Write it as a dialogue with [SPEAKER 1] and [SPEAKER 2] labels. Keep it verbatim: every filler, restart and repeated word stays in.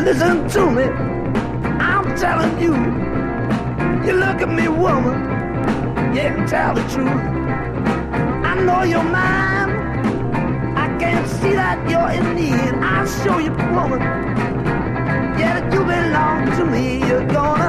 [SPEAKER 1] listen to me, I'm telling you. You look at me, woman, you can tell the truth. I know you're mine, I can see that you're in need. I'll show you, woman, yeah, that you belong to me. You're gonna